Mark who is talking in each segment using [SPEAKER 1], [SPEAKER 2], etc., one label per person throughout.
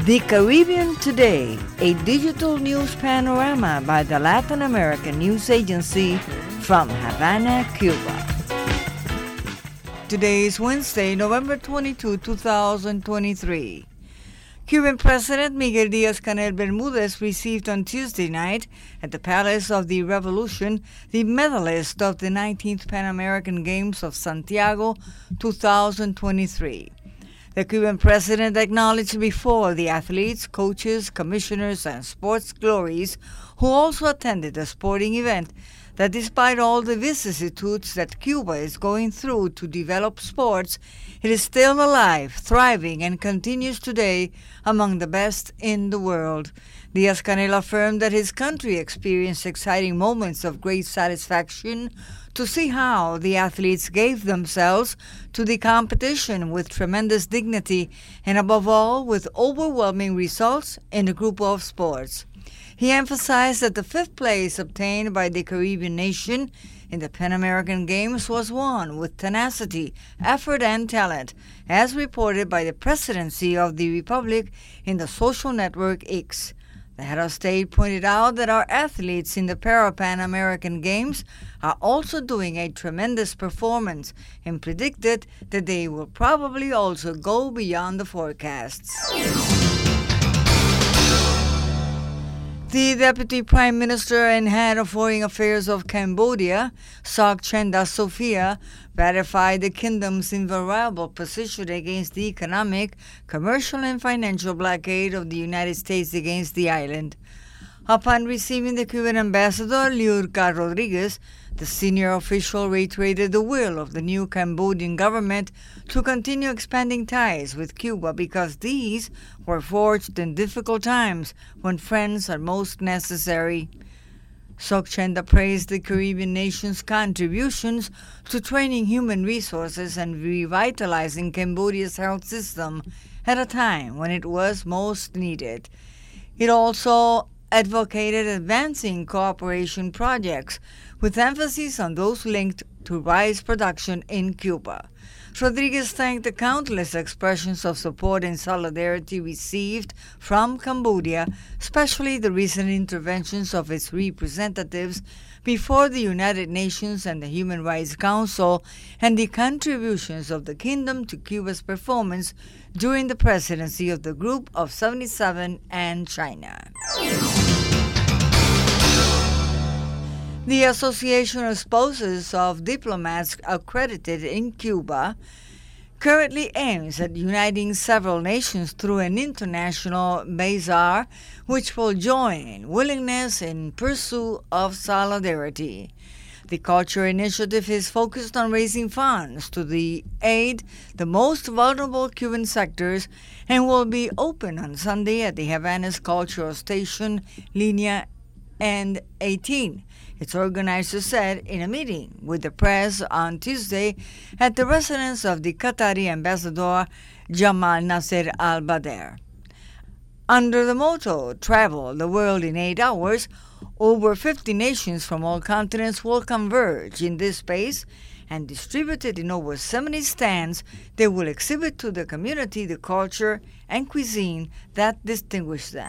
[SPEAKER 1] The Caribbean Today, a digital news panorama by the Latin American News Agency from Havana, Cuba. Today is Wednesday, November 22, 2023. Cuban President Miguel Díaz-Canel Bermudez received on Tuesday night at the Palace of the Revolution the medalist of the 19th Pan American Games of Santiago 2023. The Cuban president acknowledged before the athletes, coaches, commissioners, and sports glories who also attended the sporting event that despite all the vicissitudes that Cuba is going through to develop sports, it is still alive, thriving, and continues today among the best in the world. Díaz-Canel affirmed that his country experienced exciting moments of great satisfaction to see how the athletes gave themselves to the competition with tremendous dignity and, above all, with overwhelming results in the group of sports. He emphasized that the fifth place obtained by the Caribbean nation in the Pan American Games was won with tenacity, effort, and talent, as reported by the Presidency of the Republic in the social network X. The head of state pointed out that our athletes in the Para-Pan American Games are also doing a tremendous performance and predicted that they will probably also go beyond the forecasts. The Deputy Prime Minister and Head of Foreign Affairs of Cambodia, Sokchenda Sophia, ratified the kingdom's invariable position against the economic, commercial, and financial blockade of the United States against the island. Upon receiving the Cuban ambassador, Liurka Rodriguez, the senior official reiterated the will of the new Cambodian government to continue expanding ties with Cuba because these were forged in difficult times when friends are most necessary. Sokchenda praised the Caribbean nation's contributions to training human resources and revitalizing Cambodia's health system at a time when it was most needed. It also advocated advancing cooperation projects with emphasis on those linked to rice production in Cuba. Rodriguez thanked the countless expressions of support and solidarity received from Cambodia, especially the recent interventions of its representatives before the United Nations and the Human Rights Council, and the contributions of the kingdom to Cuba's performance during the presidency of the Group of 77 and China. The Association of Spouses of Diplomats accredited in Cuba currently aims at uniting several nations through an international bazaar which will join in willingness in pursuit of solidarity. The Culture Initiative is focused on raising funds to aid the most vulnerable Cuban sectors and will be open on Sunday at the Havana's cultural station, Linea N18. Its organizers said in a meeting with the press on Tuesday at the residence of the Qatari ambassador Jamal Nasser al-Badr. Under the motto, Travel the World in 8 Hours, over 50 nations from all continents will converge in this space, and distributed in over 70 stands, they will exhibit to the community the culture and cuisine that distinguish them.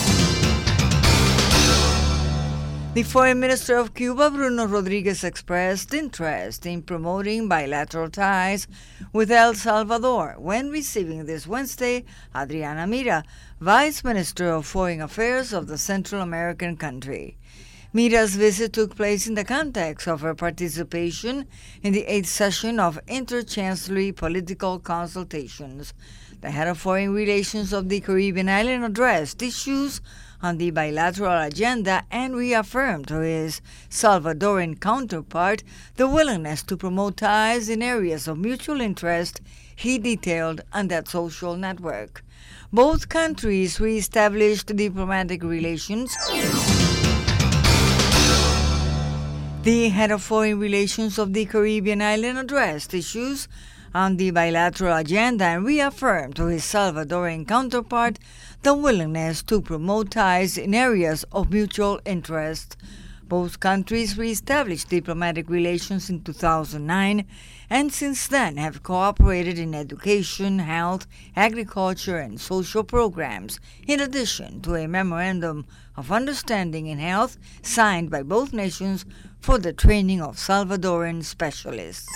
[SPEAKER 1] The Foreign Minister of Cuba, Bruno Rodriguez, expressed interest in promoting bilateral ties with El Salvador when receiving this Wednesday Adriana Mira, Vice Minister of Foreign Affairs of the Central American country. Mira's visit took place in the context of her participation in the 8th session of Inter-Chancellery Political Consultations. The head of foreign relations of the Caribbean island addressed issues on the bilateral agenda and reaffirmed to his Salvadoran counterpart the willingness to promote ties in areas of mutual interest, he detailed on that social network. Both countries re-established diplomatic relations. The head of foreign relations of the Caribbean island addressed issues on the bilateral agenda and reaffirmed to his Salvadoran counterpart the willingness to promote ties in areas of mutual interest. Both countries re-established diplomatic relations in 2009 and since then have cooperated in education, health, agriculture, and social programs, in addition to a memorandum of understanding in health signed by both nations for the training of Salvadoran specialists.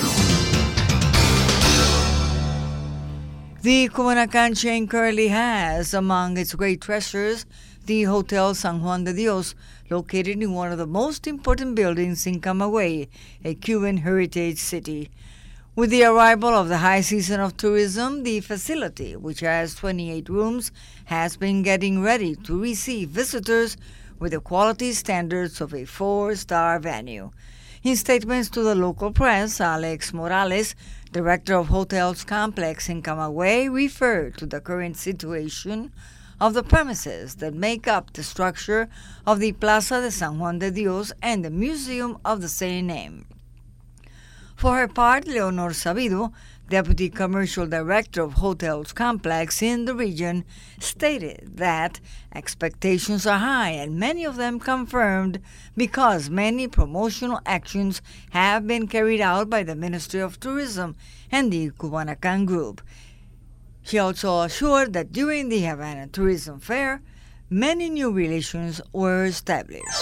[SPEAKER 1] The Cumanacan chain currently has among its great treasures the Hotel San Juan de Dios, located in one of the most important buildings in Camagüey, a Cuban heritage city. With the arrival of the high season of tourism, the facility, which has 28 rooms, has been getting ready to receive visitors with the quality standards of a 4-star venue. In statements to the local press, Alex Morales, director of Hotels Complex in Camagüey, referred to the current situation of the premises that make up the structure of the Plaza de San Juan de Dios and the museum of the same name. For her part, Leonor Sabido, Deputy Commercial Director of Hotels Complex in the region, stated that expectations are high and many of them confirmed because many promotional actions have been carried out by the Ministry of Tourism and the Cumanacan Group. She also assured that during the Havana Tourism Fair, many new relations were established.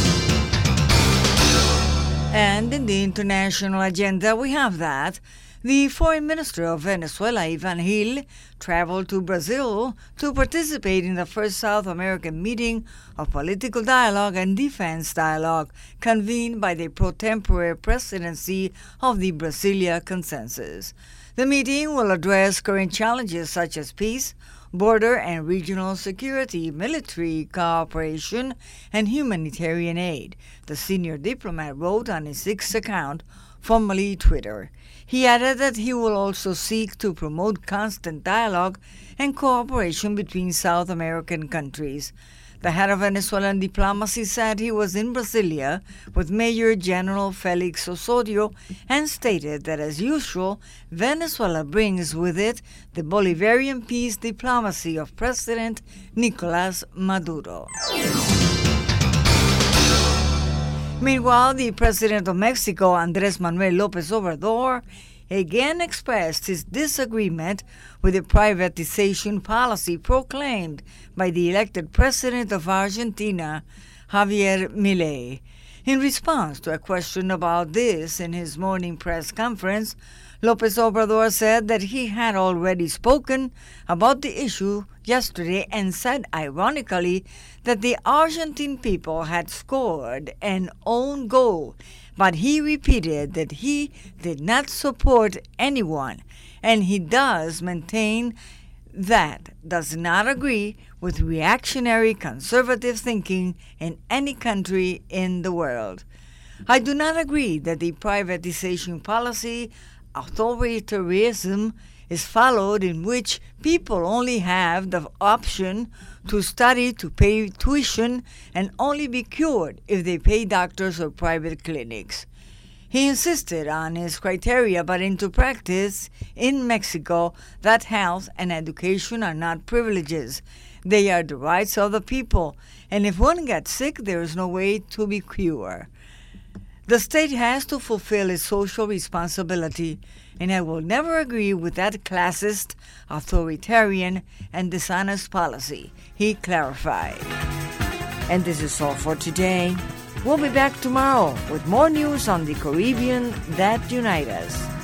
[SPEAKER 1] And in the international agenda, we have that the Foreign Minister of Venezuela, Ivan Gil, traveled to Brazil to participate in the first South American meeting of political dialogue and defense dialogue convened by the pro-tempore presidency of the Brasilia Consensus. The meeting will address current challenges such as peace, border and regional security, military cooperation, and humanitarian aid, the senior diplomat wrote on his X account, formerly Twitter. He added that he will also seek to promote constant dialogue and cooperation between South American countries. The head of Venezuelan diplomacy said he was in Brasilia with Major General Felix Osorio and stated that, as usual, Venezuela brings with it the Bolivarian peace diplomacy of President Nicolás Maduro. Meanwhile, the President of Mexico, Andrés Manuel López Obrador, again expressed his disagreement with the privatization policy proclaimed by the elected president of Argentina, Javier Milei. In response to a question about this in his morning press conference, López Obrador said that he had already spoken about the issue yesterday and said ironically that the Argentine people had scored an own goal, but he repeated that he did not support anyone, and he does maintain that does not agree with reactionary conservative thinking in any country in the world. I do not agree that the privatization policy authoritarianism is followed in which people only have the option to study, to pay tuition, and only be cured if they pay doctors or private clinics. He insisted on his criteria, but into practice in Mexico, that health and education are not privileges. They are the rights of the people, and if one gets sick, there is no way to be cured. The state has to fulfill its social responsibility, and I will never agree with that classist, authoritarian, and dishonest policy, he clarified. And this is all for today. We'll be back tomorrow with more news on the Caribbean that unite us.